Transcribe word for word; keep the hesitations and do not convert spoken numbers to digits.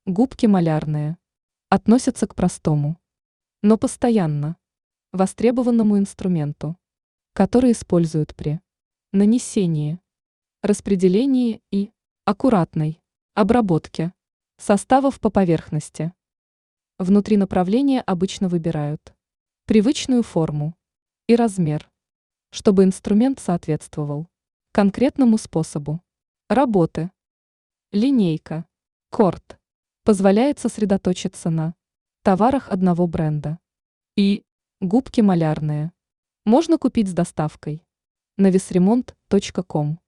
Губки малярные относятся к простому, но постоянно востребованному инструменту, который используют при нанесении, распределении и аккуратной обработке составов по поверхности. Внутри направления обычно выбирают привычную форму и размер, чтобы инструмент соответствовал конкретному способу работы. Линейка Корт позволяет сосредоточиться на товарах одного бренда. И губки малярные можно купить с доставкой на весремонт точка ком.